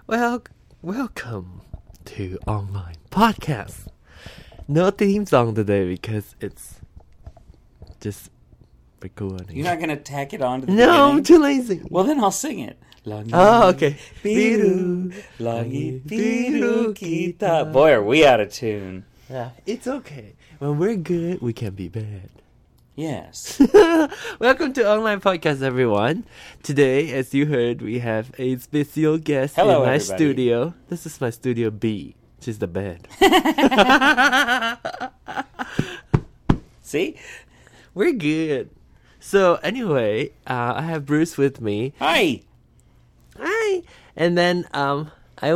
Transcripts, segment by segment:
Well, welcome to Online Podcast. No theme song today because it's just recording. You're not going to tack it on to the No, I'm beginning? too lazy. Well, then I'll sing it. Langi, Oh, okay. Biru, langi, biru kita. Boy, are we out of tune. Yeah, it's okay. When we're good, we can be bad. Yes. Welcome to Online Podcast, everyone. Today, as you heard, we have a special guest Hello, in my everybody. studio. This is my studio B, which is the bed. See? We're good. So anyway, I have Bruce with me. Hi. Hi. And then I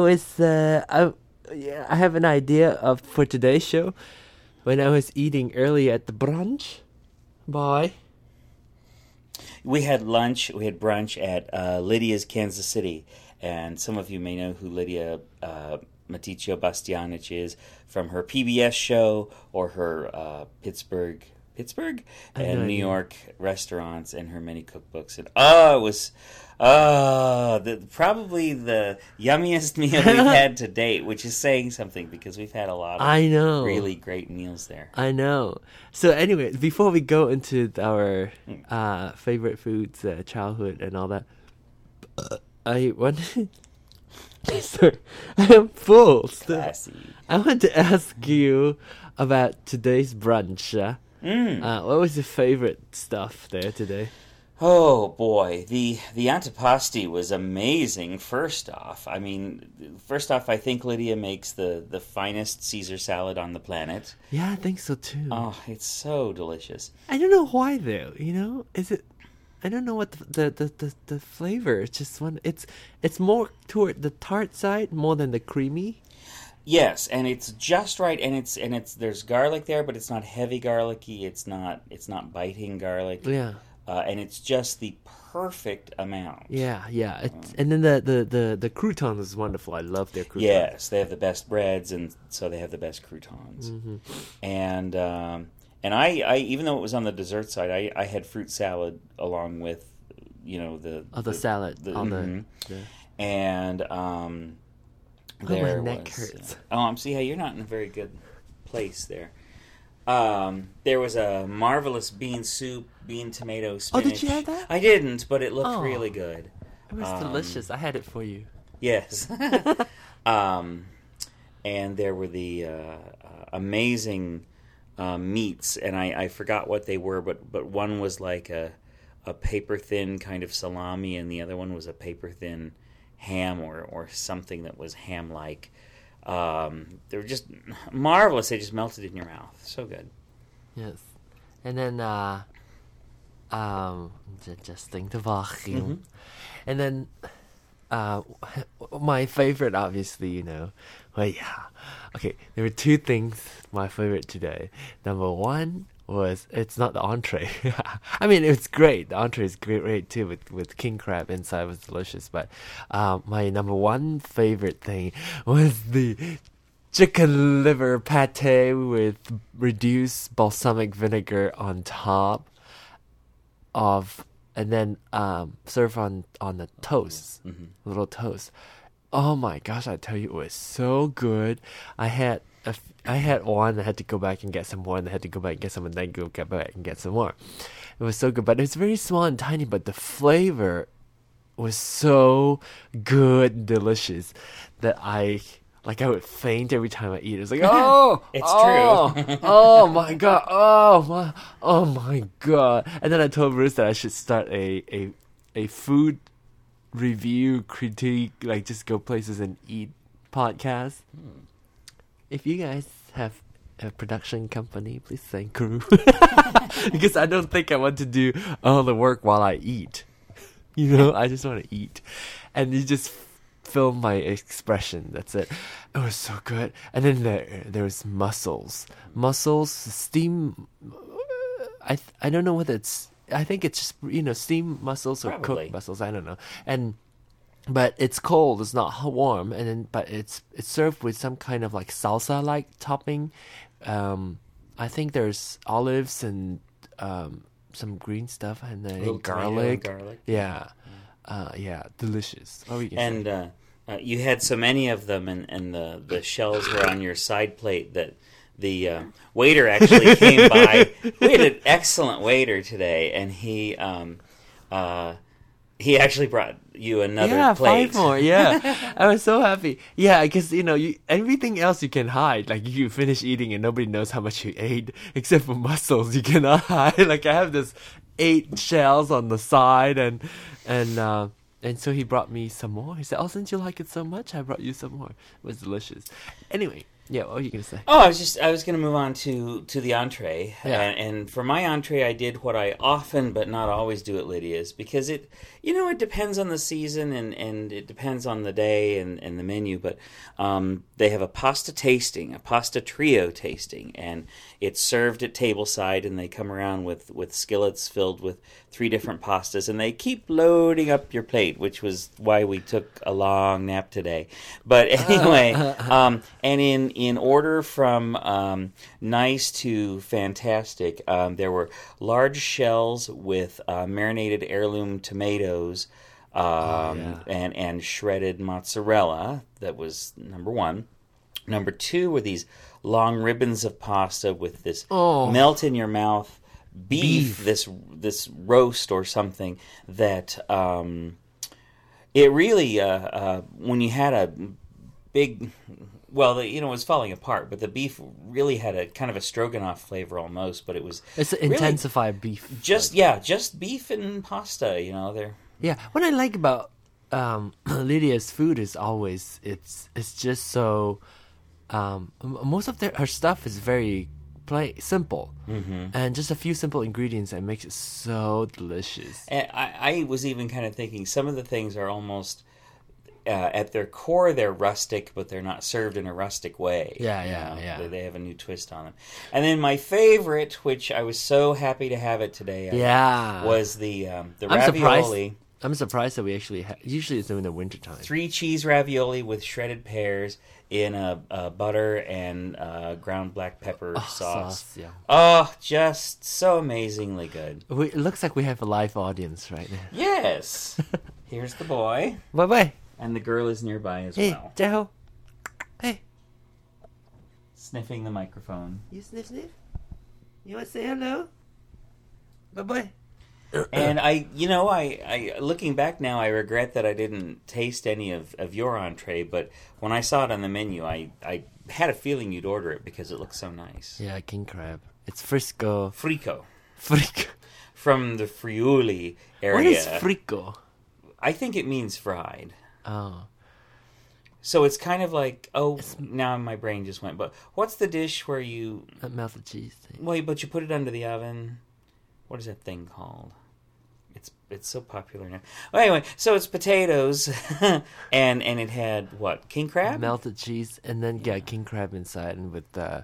have an idea for today's show. When I was eating early at the brunch, boy. We had lunch, we had brunch at Lydia's Kansas City. And some of you may know who Lydia Maticio Bastianich is from her PBS show or her Pittsburgh? I have And no New idea. York restaurants and her many cookbooks. And it was probably the yummiest meal we've had to date, which is saying something because we've had a lot of I know. really great meals there. I know. So anyway, before we go into our favorite foods, childhood and all that, I want sorry, I am full still. Classy. I want to ask you about today's brunch. What was your favorite stuff there today? Oh boy, the antipasti was amazing. First off, I think Lydia makes the finest Caesar salad on the planet. Yeah, I think so too. Oh, it's so delicious. I don't know why though. You know, is it? I don't know what the flavor. It's just one. It's more toward the tart side more than the creamy. Yes, and it's just right, and it's there's garlic there, but it's not heavy garlicky. It's not biting garlic. Yeah. And it's just the perfect amount. Yeah. And then the crouton is wonderful. I love their crouton. Yes, they have the best breads, and so they have the best croutons. Mm-hmm. And I even though it was on the dessert side, I had fruit salad along with, the salad on mhm. the. And my neck hurts. You're not in a very good place there. There was a marvelous bean soup, bean tomato spinach. Oh, did you have that? I didn't, but it looked Oh. really good. It was delicious. I had it for you. Yes. And there were the amazing meats, and I forgot what they were, but one was like a paper thin kind of salami, and the other one was a paper thin ham or something that was ham like. They were just marvelous. They just melted in your mouth. So good. Yes. And then just think the vacuum. And then my favorite, obviously, well, yeah. Okay, there were two things my favorite today. Number one was, it's not the entree. I mean, it's great. The entree is great too, with king crab inside. It was delicious. But my number one favorite thing was the chicken liver pate with reduced balsamic vinegar on top of, and then serve on the toast, little toast. Oh my gosh, I tell you, it was so good. I had one, I had to go back and get some more, and I had to go back and get some, and then get back and get some more. It was so good, but it's very small and tiny, but the flavor was so good and delicious that I would faint every time I eat. It was like, oh, It's true. Oh my god, oh my god. And then I told Bruce that I should start a food review critique, like just go places and eat podcast. If you guys have a production company, please thank Crew. Because I don't think I want to do all the work while I eat. I just want to eat. And you just film my expression. That's it. It was so good. And then there was mussels. Mussels, steam. I don't know whether it's. I think it's just steam mussels or Probably. cooked mussels. I don't know. But it's cold. It's not warm. But it's served with some kind of like salsa like topping. I think there's olives and some green stuff and then Little tomato garlic. and garlic. Yeah. Yeah, delicious. What were you gonna say? And You had so many of them, and the shells were on your side plate that the waiter actually came by. We had an excellent waiter today, and he actually brought you another plate. 5 more. Yeah, I was so happy. Yeah, because everything else you can hide. Like you finish eating and nobody knows how much you ate, except for mussels. You cannot hide. Like I have this 8 shells on the side, and so he brought me some more. He said, "Oh, since you like it so much, I brought you some more." It was delicious. Anyway, yeah, what were you gonna say? Oh, I was going to move on to the entree, Yeah. and for my entree, I did what I often but not always do at Lydia's, because it depends on the season and it depends on the day and the menu. But they have a pasta trio tasting, and it's served at tableside, and they come around with skillets filled with 3 different pastas, and they keep loading up your plate, which was why we took a long nap today. But anyway, and in order from nice to fantastic, there were large shells with marinated heirloom tomatoes and shredded mozzarella. That was number 1. Number 2 were these long ribbons of pasta with this melt in your mouth beef. This roast or something that it really when you had a big, well, it was falling apart, but the beef really had a kind of a stroganoff flavor almost, but It's intensified beef. Just beef and pasta. They're What I like about Lydia's food is always it's just so most of her stuff is very simple, and just a few simple ingredients that makes it so delicious. And I was even kind of thinking some of the things are almost at their core they're rustic, but they're not served in a rustic way. Yeah. They have a new twist on them. And then my favorite, which I was so happy to have it today, was the ravioli. I'm surprised that we actually usually it's in the wintertime. 3 cheese ravioli with shredded pears in a butter and ground black pepper sauce. Yeah. Oh, just so amazingly good. It looks like we have a live audience right now. Yes. Here's the boy. Bye-bye. And the girl is nearby as Hey, well. Jeho. Hey. Sniffing the microphone. You sniff? You want to say hello? Bye-bye. And I looking back now, I regret that I didn't taste any of your entree, but when I saw it on the menu, I had a feeling you'd order it because it looked so nice. Yeah, king crab. It's Frisco. Frico. Frico. From the Friuli area. What is frico? I think it means fried. Oh. So it's kind of like, now my brain just went, but what's the dish where you... That melted cheese thing. Well, but you put it under the oven. What is that thing called? It's so popular now. Well, anyway, so it's potatoes, and it had, what, king crab? Melted cheese, and then king crab inside, and with the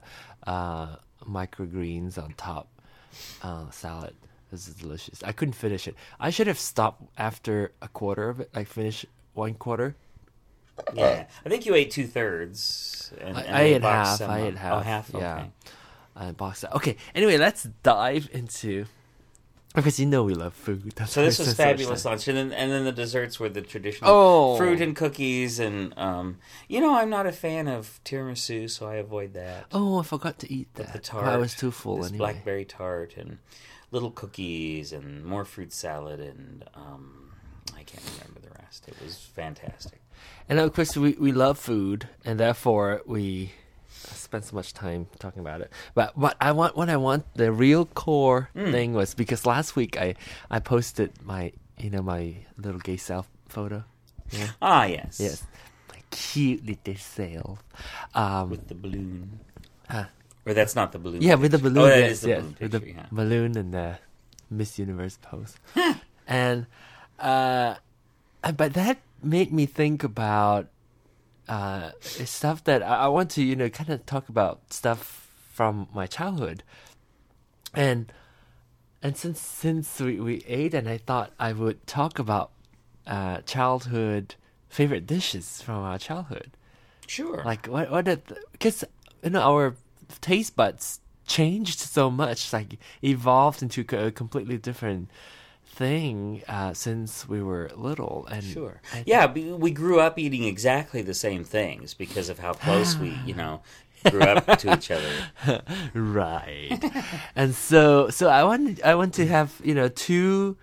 microgreens on top. Salad. This is delicious. I couldn't finish it. I should have stopped after a quarter of it, like finish 1/4. Yeah. I think you ate 2/3. I ate half. I ate half. Oh, half? Okay. Yeah. Boxed out. Okay, anyway, let's dive into... Because we love food. That's so this was fabulous lunch. And then the desserts were the traditional fruit and cookies. And, I'm not a fan of tiramisu, so I avoid that. Oh, I forgot to eat that. The tart. I was too full anyway. Blackberry tart and little cookies and more fruit salad. And I can't remember the rest. It was fantastic. And, of course, we love food, and therefore we... spent so much time talking about it, but what I want the real core thing was because last week I posted my my little gay self photo. Yeah. Yes, my cute little self with the balloon. Or that's not the balloon. Yeah, picture. with the balloon. That yes, is the balloon with picture, the balloon and the Miss Universe pose, and but that made me think about. Stuff that I want to, kind of talk about stuff from my childhood, and since we ate, and I thought I would talk about childhood favorite dishes from our childhood. Sure. Like because our taste buds changed so much, like evolved into a completely different thing since we were little. And Sure. I- Yeah, we grew up eating exactly the same things because of how close we, grew up to each other. Right. And so I want to have, two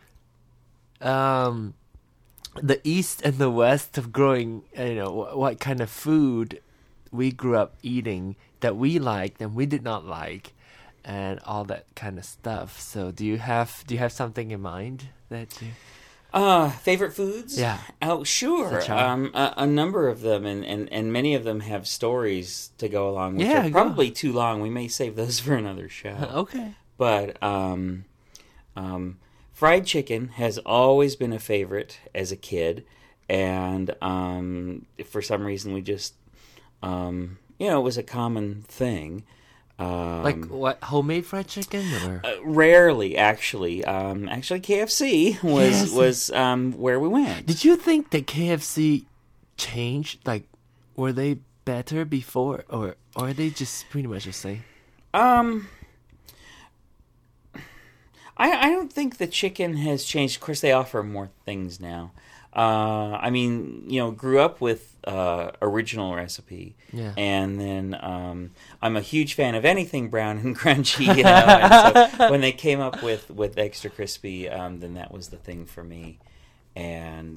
the East and the West of growing, what kind of food we grew up eating that we liked and we did not like, and all that kind of stuff. So do you have something in mind that you... Favorite foods? Yeah. Oh, sure. As a child. A number of them, and many of them have stories to go along, which Yeah, are go. probably too long. We may save those for another show. Okay. But fried chicken has always been a favorite as a kid, and for some reason we just, it was a common thing. Like what, homemade fried chicken or... Rarely, actually. Actually, KFC was where we went. Did you think that KFC changed? Like, were they better before, or are they just pretty much the same? I don't think the chicken has changed. Of course, they offer more things now. Grew up with original recipe, Yeah. and then I'm a huge fan of anything brown and crunchy. And so when they came up with extra crispy, then that was the thing for me. And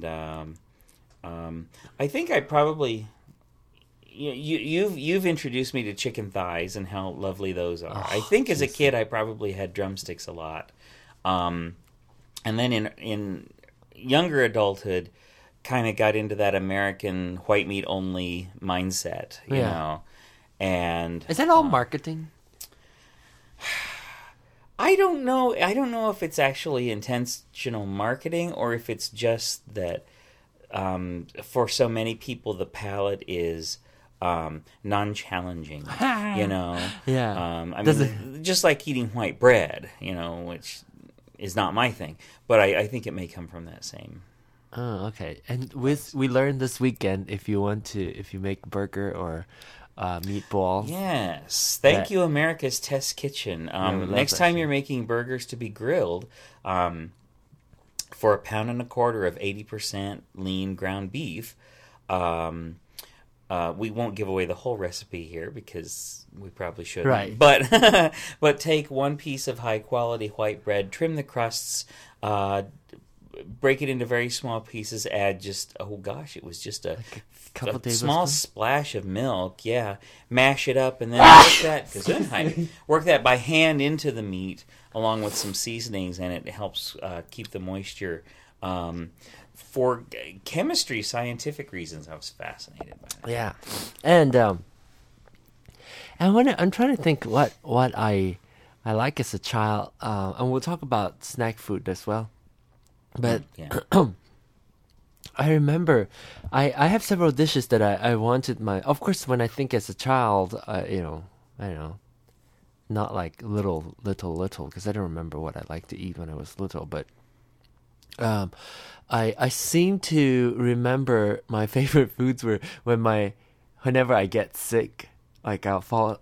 I think I probably... You've introduced me to chicken thighs and how lovely those are. I think as a kid I probably had drumsticks a lot, and then in younger adulthood, kind of got into that American white meat only mindset, you know. And Is that all marketing? I don't know. I don't know if it's actually intentional marketing or if it's just that for so many people the palate is non-challenging, Yeah. Just like eating white bread, which is not my thing, but I think it may come from that same. Oh, okay. And we learned this weekend, if you make burger or meatball. Yes, thank you, America's Test Kitchen. we love Next that time shit. you're making burgers to be grilled, for £1.25 pounds of 80% lean ground beef. We won't give away the whole recipe here because we probably shouldn't. Right. But but take one piece of high quality white bread, trim the crusts, break it into very small pieces, add just it was just a couple small tablespoons? splash of milk, mash it up and then work that by hand into the meat along with some seasonings, and it helps keep the moisture. For chemistry, scientific reasons, I was fascinated by that. Yeah. And when I'm trying to think what I like as a child, and we'll talk about snack food as well. But Yeah. I remember I have several dishes that I wanted of course, when I think as a child, I don't know, not like little, because I don't remember what I liked to eat when I was little, but I seem to remember my favorite foods were whenever I get sick, like I'll fall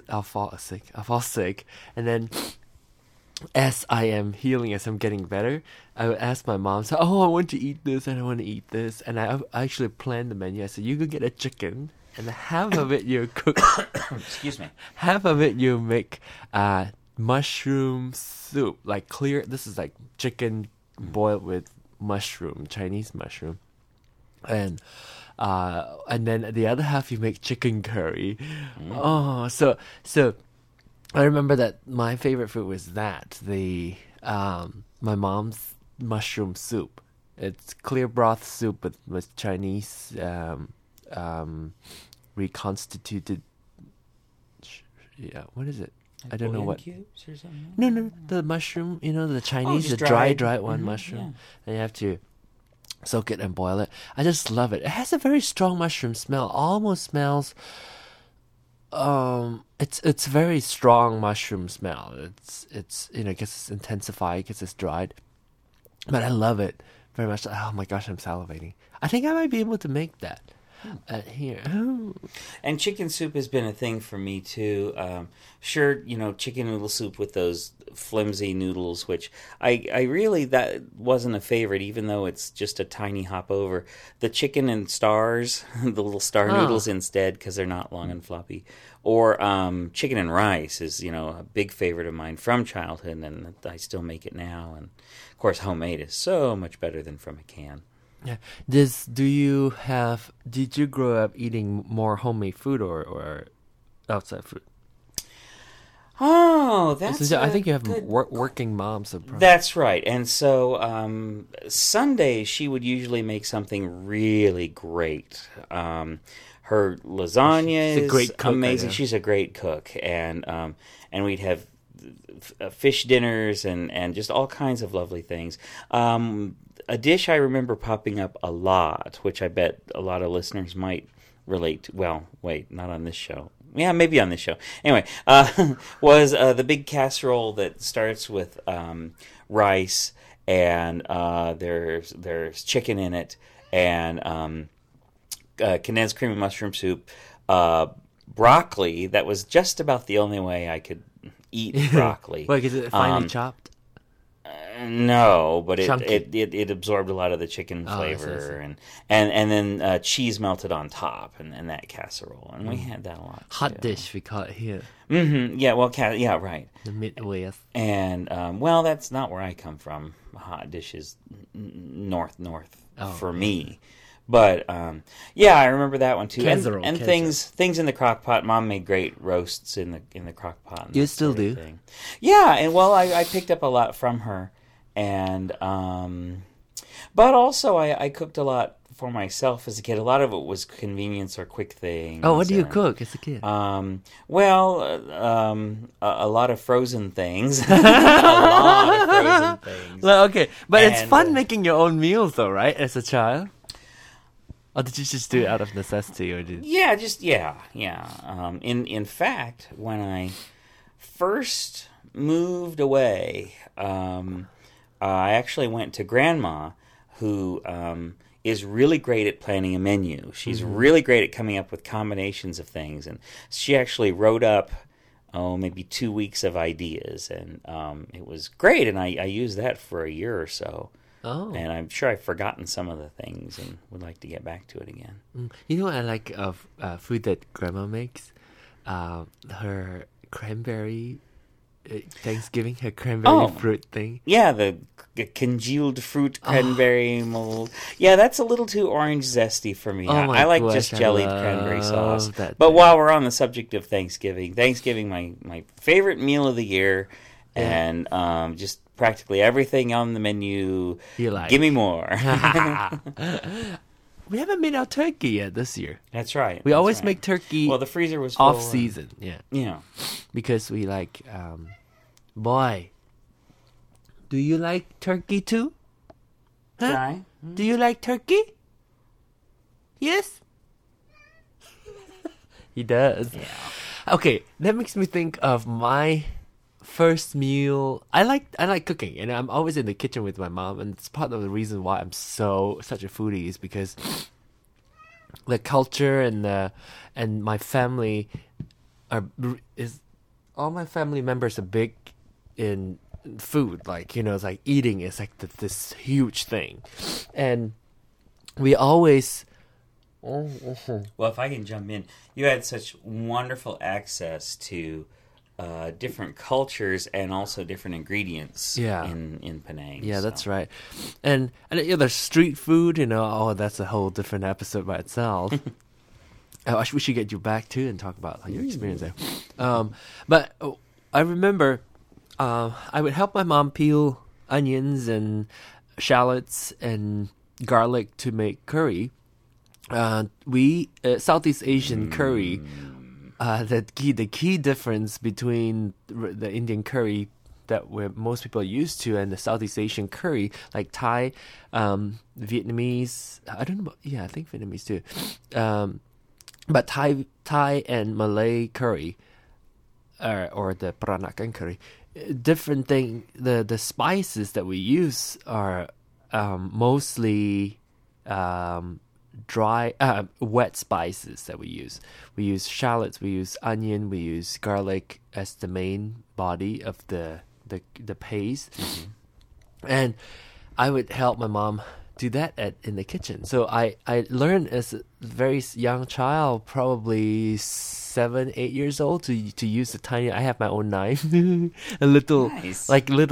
sick, and then as I am healing, as I'm getting better, I would ask my mom, so, I want to eat this and I want to eat this, and I actually planned the menu. I said, you could get a chicken, and half of it you cook, Excuse me. half of it you make mushroom soup, like clear. This is like chicken boiled with mushroom, Chinese mushroom, and then the other half you make chicken curry. Oh, so I remember that my favorite food was my mom's mushroom soup. It's clear broth soup with Chinese reconstituted. What is it? I don't know Bouillon what. cubes or something? No, the mushroom. The Chinese, just the dry one mushroom, and you have to soak it and boil it. I just love it. It has a very strong mushroom smell. Almost smells. It's very strong mushroom smell. It's I guess it's intensified because it's dried, but I love it very much. Oh my gosh, I'm salivating. I think I might be able to make that. here. And chicken soup has been a thing for me too. Sure, chicken noodle soup with those flimsy noodles, which I really, that wasn't a favorite, even though it's just a tiny hop over. The chicken and stars, the little star noodles instead, because they're not long and floppy. Or chicken and rice is, a big favorite of mine from childhood, and I still make it now. And of course, homemade is so much better than from a can. Yeah. Did you grow up eating more homemade food or outside food? Oh, that's I think you have working moms. That's right. And so Sunday she would usually make something really great. Her lasagna is amazing. She's a great cook, and we'd have fish dinners and just all kinds of lovely things. A dish I remember popping up a lot, which I bet a lot of listeners might relate to. Well, wait, not on this show. Yeah, maybe on this show. Anyway, was the big casserole that starts with rice and there's chicken in it and condensed cream and mushroom soup, broccoli. That was just about the only way I could eat broccoli. Wait, is it finely chopped? No, but it absorbed a lot of the chicken flavor, and then cheese melted on top, and that casserole, and we had that a lot. Hot dish, we call it here. Mm-hmm. Yeah, well, yeah, right. The Midwest. And well, that's not where I come from. Hot dish is north for me. But yeah, I remember that one too. And things in the crock pot. Mom made great roasts in the crock pot. You still do? Yeah, and well, I picked up a lot from her, and but also I cooked a lot for myself as a kid. A lot of it was convenience or quick things. Oh, what do you cook as a kid? Well, a lot of frozen things. A lot of frozen things. Well, okay, but it's fun making your own meals, though, right? As a child. Or did you just do it out of necessity, or did? Yeah. In fact, when I first moved away, I actually went to Grandma, who is really great at planning a menu. She's really great at coming up with combinations of things, and she actually wrote up maybe 2 weeks of ideas, and it was great. And I used that for a year or so. Oh. And I'm sure I've forgotten some of the things and would like to get back to it again. You know what I like of food that Grandma makes? Her cranberry Thanksgiving, her cranberry fruit thing. Yeah, the congealed fruit cranberry mold. Yeah, that's a little too orange zesty for me. I like just jellied cranberry sauce. But while we're on the subject of Thanksgiving, my favorite meal of the year, and just practically everything on the menu. You like. Give me more. We haven't made our turkey yet this year. That's right. We always make turkey. Well, the freezer was full off season. Yeah. Because we like. Boy, do you like turkey too? Huh? Try. Do you like turkey? Yes. He does. Yeah. Okay, that makes me think of my first meal. I like cooking, and I'm always in the kitchen with my mom, and it's part of the reason why I'm such a foodie is because the culture and my family all my family members are big in food. Like, it's like eating is like this huge thing, and we always. Well, if I can jump in, you had such wonderful access to different cultures and also different ingredients in Penang. Yeah, that's right. And there's street food, that's a whole different episode by itself. We should get you back too and talk about your experience there. But I remember I would help my mom peel onions and shallots and garlic to make curry. Southeast Asian curry. The key difference between the Indian curry that most people are used to and the Southeast Asian curry, like Thai, Vietnamese, I don't know, I think Vietnamese too, but Thai and Malay curry, or the Peranakan curry, different thing. The spices that we use are mostly wet spices that we use. We use shallots, we use onion, we use garlic as the main body of the paste. And I would help my mom do that in the kitchen. So I learned as a very young child, probably 7, 8 years old, to use the tiny. I have my own knife, a little Nice.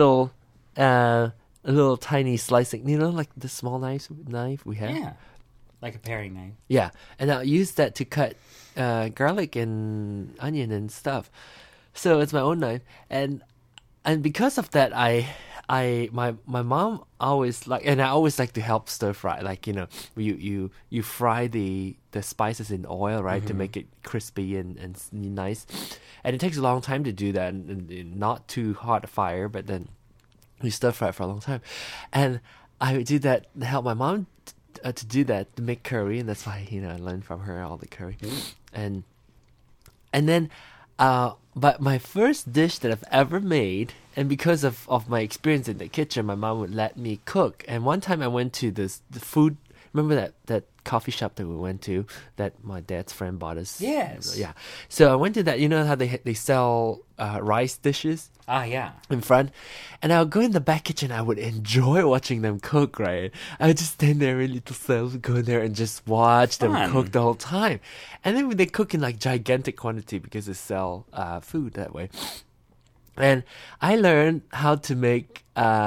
a little tiny slicing, like the small knife we have. Yeah, like a paring knife. Yeah, and I'll use that to cut garlic and onion and stuff. So it's my own knife, and because of that, my mom always and I always like to help stir fry. Like you fry the spices in oil, right, to make it crispy and nice. And it takes a long time to do that, and not too hot a fire, but then we stir fry it for a long time. And I would do that to help my mom to do that, to make curry, and that's why I learned from her all the curry. And then but my first dish that I've ever made, and because of my experience in the kitchen, my mom would let me cook. And one time I went to the food. Remember that coffee shop that we went to that my dad's friend bought us? Yes. Yeah. So I went to that. You know how they sell rice dishes Ah, yeah. in front, and I would go in the back kitchen. I would enjoy watching them cook. Right, I would just stand there, really little self, go in there and just watch them Fun. cook the whole time. And then when they cook in like gigantic quantity because they sell food that way. And I learned how to make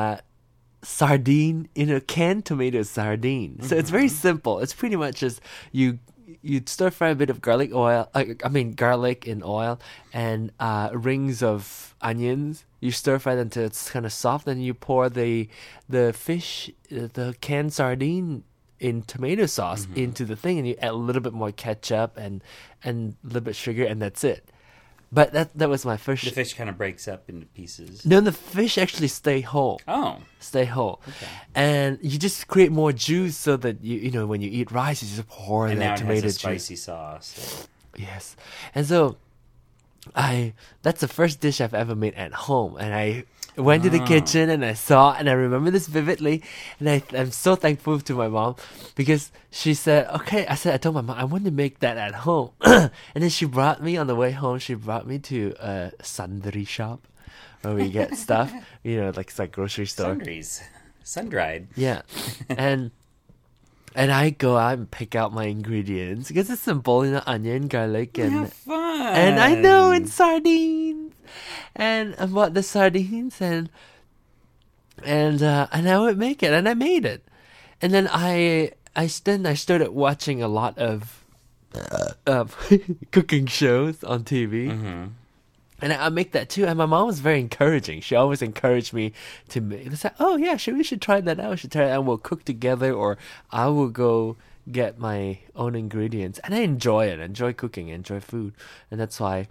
sardine canned tomato sardine. So it's very simple. It's pretty much just you stir fry a bit of garlic in oil and rings of onions. You stir fry them until it's kind of soft, and you pour the fish, the canned sardine in tomato sauce into the thing, and you add a little bit more ketchup and a little bit sugar, and that's it. But that was my first. The fish kind of breaks up into pieces. No, the fish actually stay whole. Oh. Stay whole. Okay. And you just create more juice so that when you eat rice, you just pour And now that it tomato has a juice. spicy sauce. Yes. And so that's the first dish I've ever made at home. And I went to the kitchen and I saw, and I remember this vividly. And I'm so thankful to my mom because she said, okay, I told my mom, I want to make that at home. And then she brought me on the way home, she brought me to a sundry shop where we get stuff, like it's like grocery store. Sundries. Sun-dried. Yeah. And I go out and pick out my ingredients because it's simple, onion, garlic, and Have fun. and I know, and sardines. And I bought the sardines and I would make it, and I made it. And then I started watching a lot of cooking shows on TV. Mm-hmm. And I make that too. And my mom was very encouraging. She always encouraged me to make. It's like, oh yeah, we should try that out. We should try it, and we'll cook together, or I will go get my own ingredients. And I enjoy it. I enjoy cooking. I enjoy food, and that's why.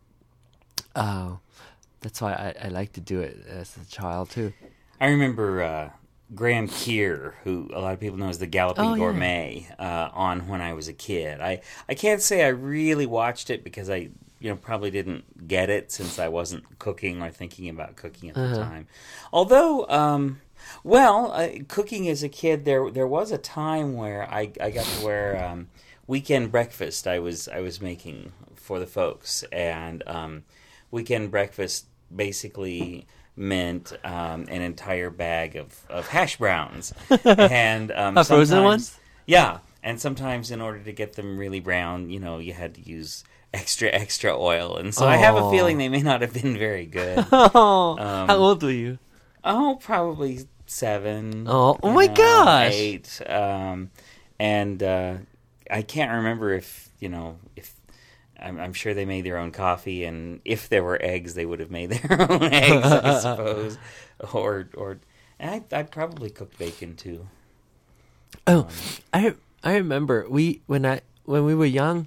I like to do it as a child too. I remember Graham Keir, who a lot of people know as the Galloping Gourmet, on when I was a kid. I can't say I really watched it because I probably didn't get it since I wasn't cooking or thinking about cooking at the time. Although, cooking as a kid, there was a time where I got to where weekend breakfast I was making for the folks, and weekend breakfast basically meant an entire bag of hash browns and frozen ones. Yeah, and sometimes in order to get them really brown, you had to use extra oil, and so I have a feeling they may not have been very good. How old were you? Oh, probably 7. Oh my gosh! 8. And I can't remember if I'm sure they made their own coffee, and if there were eggs, they would have made their own eggs, I suppose. And I'd probably cook bacon too. Oh, I remember when we were young.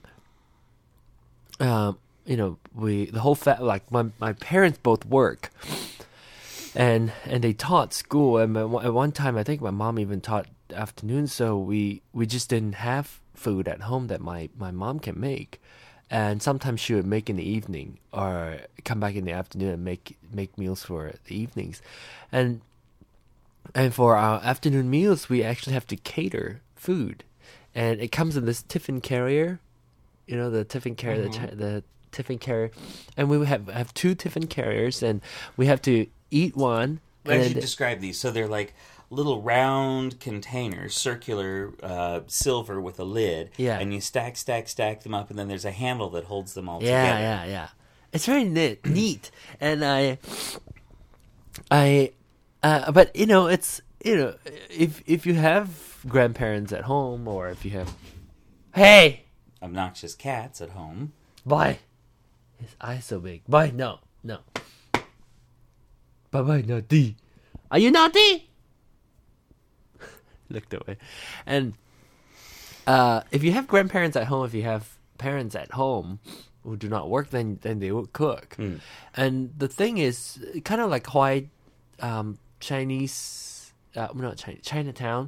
The whole my parents both work, and they taught school. And at one time, I think my mom even taught afternoon. So we just didn't have food at home that my mom can make. And sometimes she would make in the evening or come back in the afternoon and make meals for the evenings. And for our afternoon meals, we actually have to cater food. and it comes in this tiffin carrier. You know, the tiffin carrier, the tiffin carrier, and we have 2 tiffin carriers, and we have to eat one. Why don't you describe these? So they're like little round containers, circular, silver with a lid. Yeah. And you stack them up, and then there's a handle that holds them all together. Yeah. It's very neat. And but you know, it's, you know, if you have grandparents at home, or if you have, hey, obnoxious cats at home. Bye. His eyes so big. Bye. No. Bye, naughty. Are you naughty? Looked away. And if you have grandparents at home, if you have parents at home who do not work, then they will cook. And the thing is, kind of like Hawaii, Chinese, not Chinese, Chinatown.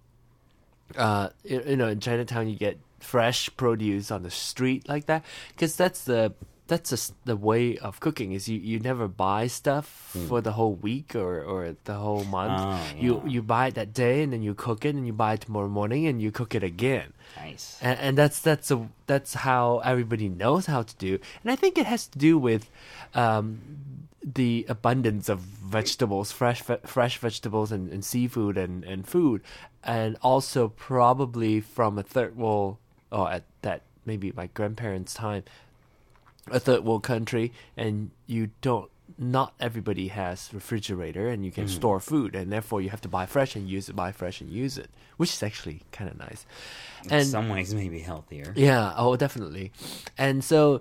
You know, in Chinatown you get fresh produce on the street like that, because that's the way of cooking. Is you never buy stuff for the whole week or the whole month. You buy it that day, and then you cook it, and you buy it tomorrow morning, and you cook it again. Nice. And that's how everybody knows how to do. And I think it has to do with the abundance of vegetables, fresh vegetables and seafood and food, and also probably from a third world, or at that maybe my grandparents' time, a third world country, and not everybody has refrigerator, and you can store food, and therefore you have to buy fresh and use it, which is actually kind of nice. In some ways, maybe healthier. Yeah, oh, definitely. And so,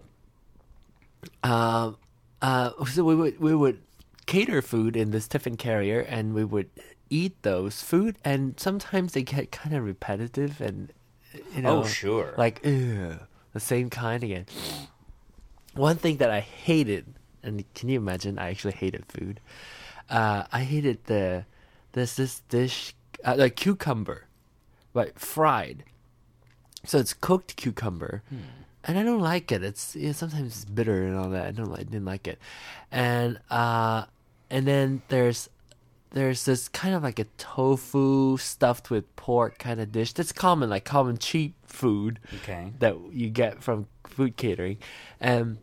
so we would cater food in this tiffin carrier, and we would eat those food, and sometimes they get kind of repetitive, and you know, sure, like the same kind again. One thing that I hated, and can you imagine? I actually hated food. I hated this dish, like cucumber, but fried. So it's cooked cucumber, and I don't like it. Sometimes it's bitter and all that. I didn't like it, and then there's this kind of like a tofu stuffed with pork kind of dish that's common cheap food that you get from food catering, and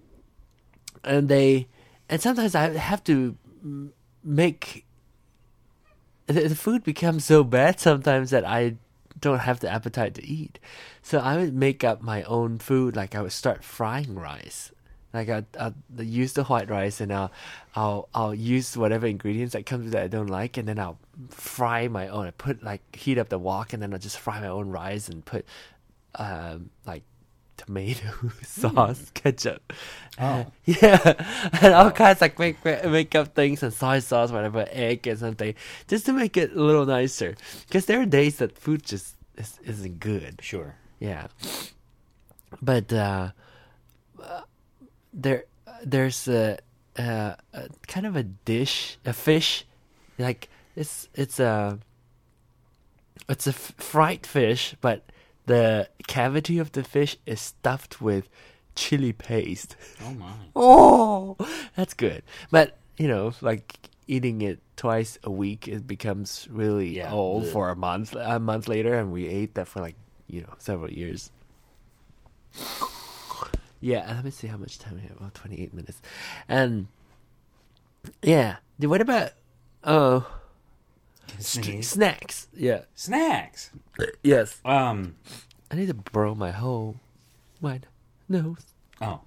sometimes I have to make the food becomes so bad sometimes that I don't have the appetite to eat. So I would make up my own food. Like I would start frying rice. Like I'll use the white rice, and I'll use whatever ingredients that comes with that I don't like, and then I'll fry my own. I heat up the wok, and then I'll just fry my own rice and put like tomato sauce, ketchup, and all kinds, like make up things, and soy sauce, whatever, egg and something, just to make it a little nicer. Because there are days that food just isn't good. Sure. Yeah. But there's a kind of a dish, a fish, like it's a fried fish, but the cavity of the fish is stuffed with chili paste. Oh my! Oh, that's good. But you know, like eating it twice a week, it becomes really old for a month. A month later, and we ate that for several years. Yeah, let me see how much time we have. Well, 28 minutes. And yeah, what about snacks? Yeah, snacks. Yes. I need to blow my whole nose. Oh.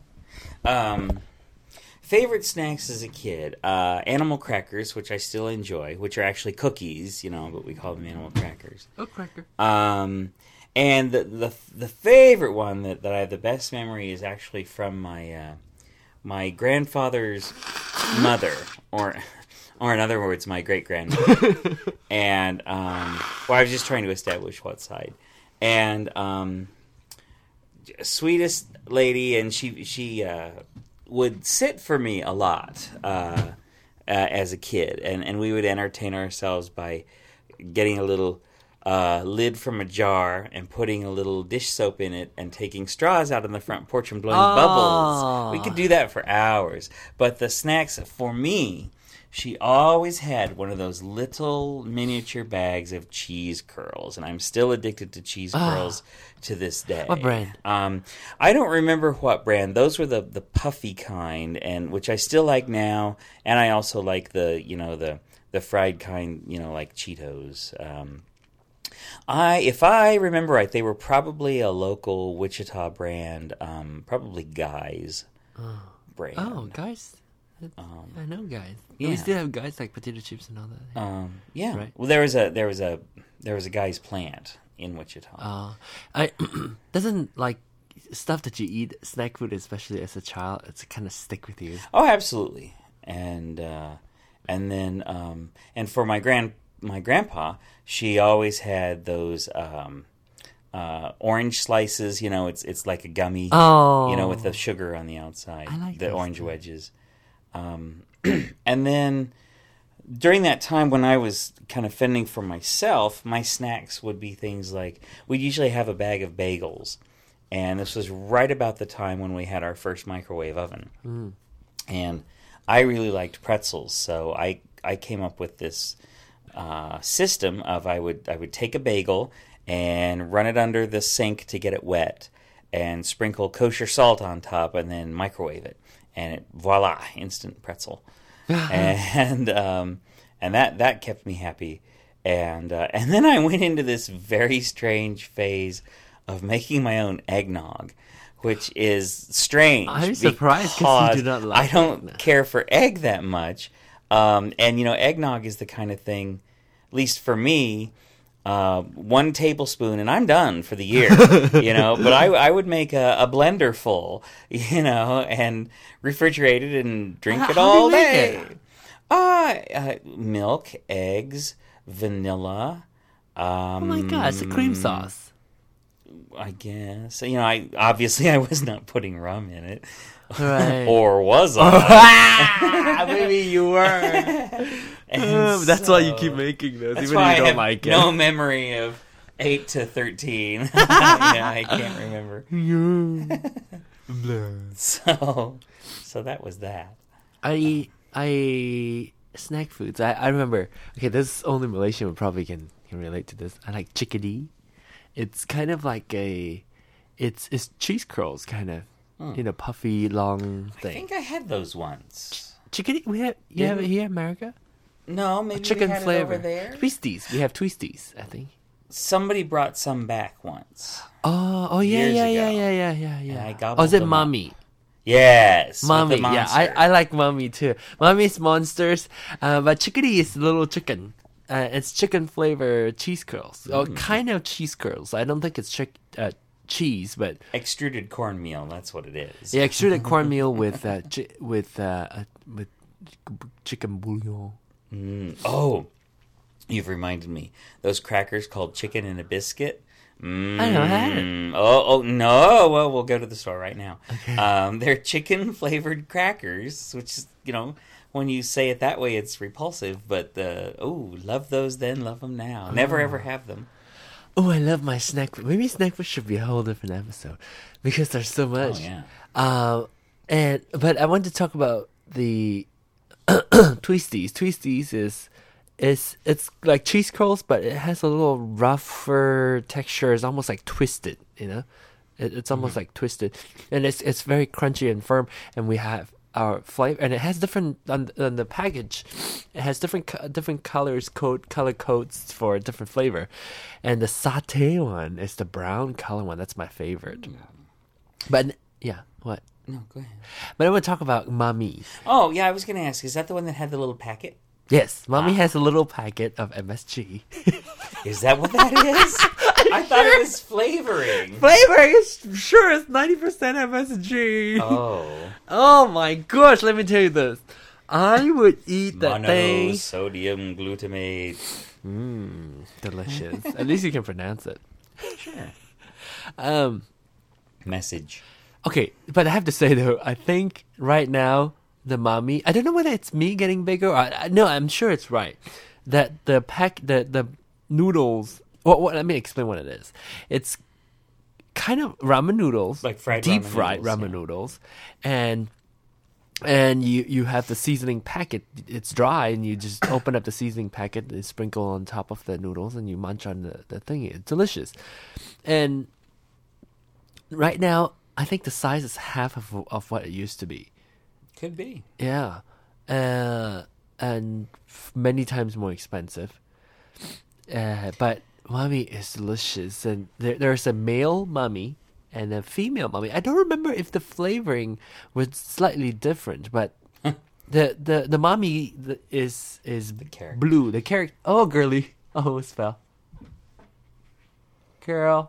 Favorite snacks as a kid: animal crackers, which I still enjoy, which are actually cookies, but we call them animal crackers. Oh, cracker. And the favorite one that I have the best memory is actually from my grandfather's mother, or in other words, my great grandmother. And I was just trying to establish what side. And sweetest lady, and she would sit for me a lot as a kid, and we would entertain ourselves by getting a little lid from a jar and putting a little dish soap in it and taking straws out on the front porch and blowing bubbles. We could do that for hours. But the snacks for me, she always had one of those little miniature bags of cheese curls, and I'm still addicted to cheese curls to this day. What brand? I don't remember what brand. Those were the puffy kind, and which I still like now, and I also like the fried kind, like Cheetos. If I remember right, they were probably a local Wichita brand, probably Guys brand. Oh, Guys. I know Guys. Yeah. We still have Guys like potato chips and all that. Yeah. Right. Well, there was a Guys plant in Wichita. I doesn't like stuff that you eat, snack food, especially as a child. It's kind of stick with you. Oh, absolutely. And then and for my grandpa, she always had those orange slices. It's like a gummy. Oh. With the sugar on the outside. I like the those orange too. wedges. And then during that time when I was kind of fending for myself, my snacks would be things like we'd usually have a bag of bagels. And this was right about the time when we had our first microwave oven. Mm. And I really liked pretzels, so I came up with this system of I would take a bagel and run it under the sink to get it wet and sprinkle kosher salt on top and then microwave it. And voila, instant pretzel. and that kept me happy. And then I went into this very strange phase of making my own eggnog, which is strange. I'm surprised because you do not like I don't eggnog. care for egg that much. And eggnog is the kind of thing, at least for me, 1 tablespoon and I'm done for the year, But I would make a blender full, and refrigerate it and drink it How all do you make day. Milk, eggs, vanilla. Oh my god, it's a cream sauce. I guess. Obviously I was not putting rum in it. Right. Or was I? Maybe you were. That's why you keep making those, That's even why if you I don't have like it. no memory of 8 to 13. I can't remember. So that was that. I snack foods. I remember. Okay, this only Malaysian would probably can relate to this. I like chickadee. It's kind of like it's cheese curls, kind of in a puffy long I thing. think I had those once. Chickadee. You have it here in America. No, maybe Chicken we had flavor. it over there. Twisties. We have twisties, I think. Somebody brought some back once. Oh yeah, Years yeah, ago. yeah. I gobbled Oh, is it them up. mommy? Yes, with Mommy, the yeah, monster. I like mommy too. Mommy's monsters, but chickadee is little chicken. It's chicken flavor cheese curls. Oh, kind of cheese curls. I don't think it's cheese, but Extruded cornmeal. That's what it is. yeah, extruded cornmeal with chicken bouillon. Oh, you've reminded me. Those crackers called Chicken and a Biscuit. I never had it. Oh no! Well, we'll go to the store right now. Okay. They're chicken flavored crackers, which is when you say it that way, it's repulsive. But love those then, love them now. Never ever have them. Oh, I love my snack food. Maybe snack food should be a whole different episode because there's so much. Oh yeah. But I want to talk about the twisties. Twisties it's like cheese curls, but it has a little rougher texture. It's almost like twisted, It's almost like twisted, and it's very crunchy and firm. And we have our flavor, and it has different on the package. It has different colors, color codes for a different flavor. And the satay one is the brown color one. That's my favorite. But yeah, what? No, go ahead. But I want to talk about Mommy. Oh yeah, I was going to ask. Is that the one that had the little packet? Yes, Mommy has a little packet of MSG. Is that what that is? I thought it was flavoring. Flavoring is sure it's 90% MSG. Oh my gosh, let me tell you this. I would eat that thing. Monosodium glutamate. Delicious. At least you can pronounce it. Sure. Message. Okay, but I have to say though, I think right now the Mommy, I don't know whether it's me getting bigger or no, I'm sure it's right that the noodles. Well, let me explain what it is. It's kind of ramen noodles, like fried deep ramen fried noodles, ramen noodles, and And you have the seasoning packet. It's dry, and you just open up the seasoning packet and sprinkle on top of the noodles, and you munch on the thing. It's delicious. And right now, I think the size is half of what it used to be. Could be. Yeah. And many times more expensive. But mummy is delicious. And there's a male mummy and a female mummy. I don't remember if the flavoring was slightly different, but the mummy is character. blue. The character. Oh, girly, almost fell. Girl,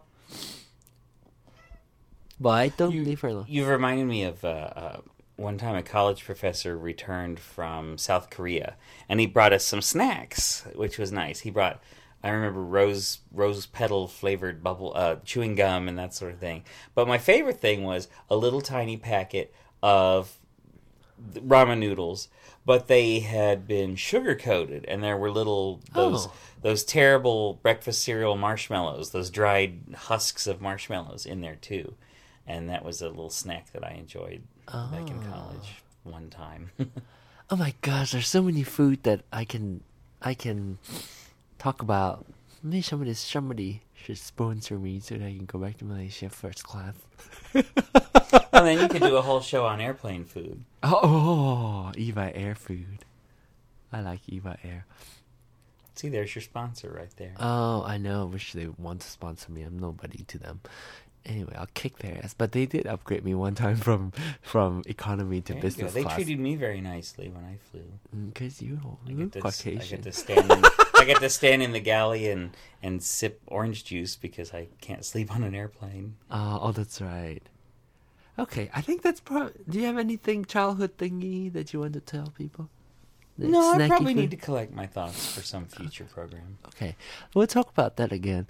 why don't leave her alone? You've reminded me of one time a college professor returned from South Korea, and he brought us some snacks, which was nice. He brought, I remember, rose petal flavored chewing gum and that sort of thing. But my favorite thing was a little tiny packet of ramen noodles, but they had been sugar coated, and there were those terrible breakfast cereal marshmallows, those dried husks of marshmallows in there too. And that was a little snack that I enjoyed back in college one time. Oh my gosh, there's so many food that I can talk about. Maybe somebody should sponsor me so that I can go back to Malaysia first class. And then you could do a whole show on airplane food. Oh, Eva Air food. I like Eva Air. See, there's your sponsor right there. Oh, I know. I wish they want to sponsor me. I'm nobody to them. Anyway, I'll kick their ass. But they did upgrade me one time from economy to business They class. treated me very nicely when I flew. Because you I Caucasian. get to stand in the galley and sip orange juice because I can't sleep on an airplane. Oh, that's right. Okay, I think that's probably... Do you have anything childhood thingy that you want to tell people? No, I Snacky probably food? need to collect my thoughts for some future program. Okay, we'll talk about that again.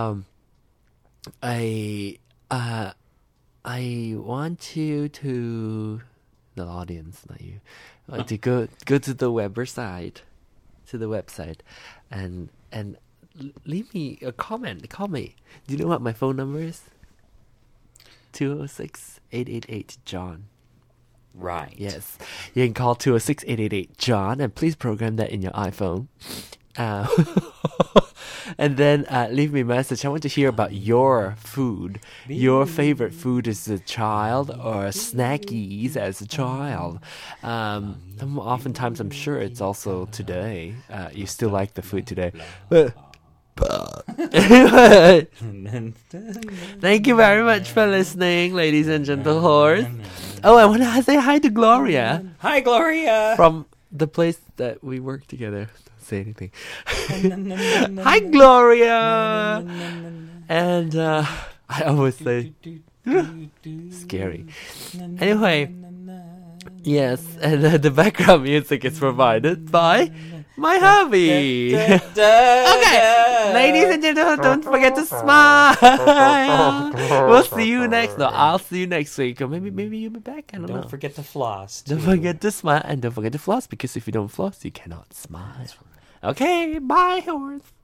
I want you to, the audience, not you, to go to the website, and leave me a comment. Call me. Do you know what my phone number is? 206-888-JOHN. Right. Yes, you can call 206-888-JOHN, and please program that in your iPhone. And then leave me a message. I want to hear about your food. Your favorite food as a child, or snackies as a child. Oftentimes, I'm sure it's also today. You still like the food today. Thank you very much for listening, ladies and gentlemen. Oh, I want to say hi to Gloria. Hi, Gloria. From the place that we work together. Don't say anything. Hi, Gloria. And I always say scary. Anyway, yes, and the background music is provided by my hubby. Okay, ladies and gentlemen, don't forget to smile. We'll see you next. No, I'll see you next week, or maybe you'll be back. I don't know. Don't forget to floss. Don't forget to smile, and don't forget to floss, because if you don't floss, you cannot smile. Okay, bye, horse.